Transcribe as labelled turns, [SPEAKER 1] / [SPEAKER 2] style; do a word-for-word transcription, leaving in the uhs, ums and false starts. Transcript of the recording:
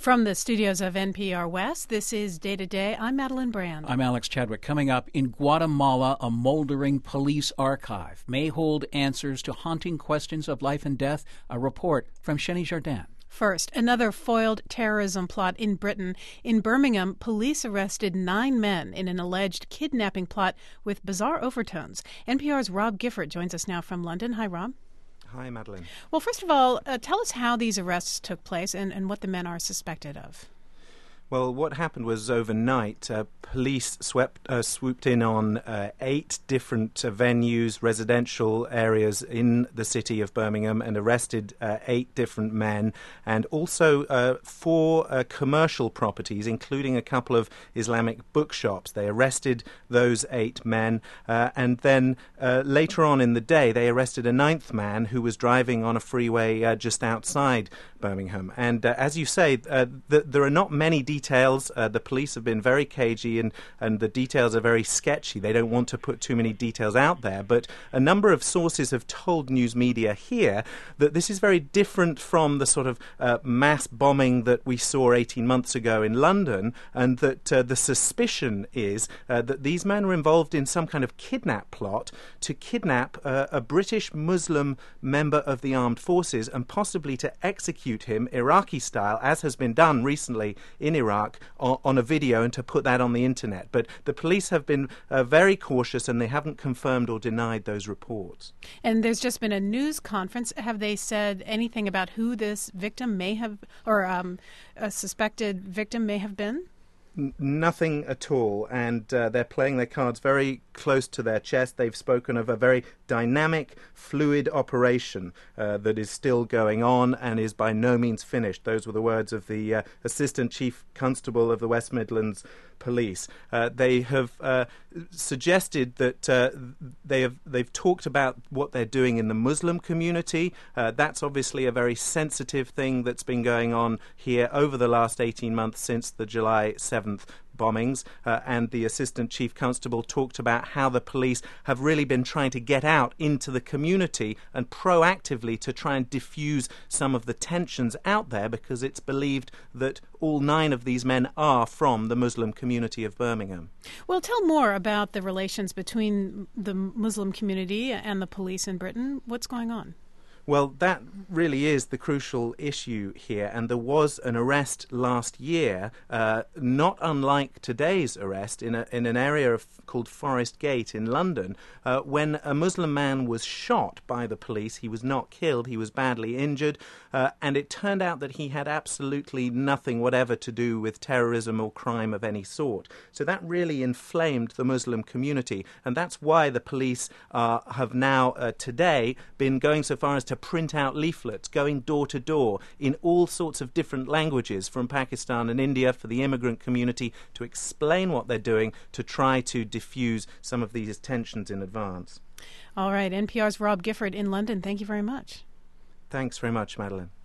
[SPEAKER 1] From the studios of N P R West, this is Day to Day. I'm Madeline Brand.
[SPEAKER 2] I'm Alex Chadwick. Coming up, in Guatemala, a moldering police archive may hold answers to haunting questions of life and death. A report from Sheni Jardin.
[SPEAKER 1] First, another foiled terrorism plot in Britain. In Birmingham, police arrested nine men in an alleged kidnapping plot with bizarre overtones. N P R's Rob Gifford joins us now from London. Hi, Rob.
[SPEAKER 3] Hi, Madeline.
[SPEAKER 1] Well, first of all, uh, tell us how these arrests took place and, and what the men are suspected of.
[SPEAKER 3] Well, what happened was overnight, uh, police swept, uh, swooped in on uh, eight different uh, venues, residential areas in the city of Birmingham, and arrested uh, eight different men, and also uh, four uh, commercial properties, including a couple of Islamic bookshops. They arrested those eight men, uh, and then uh, later on in the day, they arrested a ninth man who was driving on a freeway uh, just outside Birmingham. And uh, as you say, uh, th- there are not many details. Uh, the police have been very cagey, and, and the details are very sketchy. They don't want to put too many details out there. But a number of sources have told news media here that this is very different from the sort of uh, mass bombing that we saw eighteen months ago in London, and that uh, the suspicion is uh, that these men were involved in some kind of kidnap plot to kidnap uh, a British Muslim member of the armed forces and possibly to execute him Iraqi style, as has been done recently in Iraq, on, on a video, and to put that on the internet. But the police have been uh, very cautious, and they haven't confirmed or denied those reports.
[SPEAKER 1] And there's just been a news conference. Have they said anything about who this victim may have, or um, a suspected victim may have been?
[SPEAKER 3] N- nothing at all, and uh, they're playing their cards very close to their chest. They've spoken of a very dynamic, fluid operation uh, that is still going on and is by no means finished. Those were the words of the uh, Assistant Chief Constable of the West Midlands Police. Uh, they have uh, suggested that uh, they have they've talked about what they're doing in the Muslim community. Uh, that's obviously a very sensitive thing that's been going on here over the last eighteen months since the July seventh bombings, uh, and the Assistant Chief Constable talked about how the police have really been trying to get out into the community and proactively to try and diffuse some of the tensions out there, because it's believed that all nine of these men are from the Muslim community of Birmingham.
[SPEAKER 1] Well, tell more about the relations between the Muslim community and the police in Britain. What's going on?
[SPEAKER 3] Well, that really is the crucial issue here, and there was an arrest last year, uh, not unlike today's arrest, in a, in an area of, called Forest Gate in London, uh, when a Muslim man was shot by the police. He was not killed, he was badly injured, uh, and it turned out that he had absolutely nothing whatever to do with terrorism or crime of any sort. So that really inflamed the Muslim community, and that's why the police uh, have now uh, today been going so far as to print out leaflets, going door to door in all sorts of different languages from Pakistan and India for the immigrant community, to explain what they're doing to try to diffuse some of these tensions in advance.
[SPEAKER 1] All right, N P R's Rob Gifford in London. Thank you very much.
[SPEAKER 3] Thanks very much, Madeline.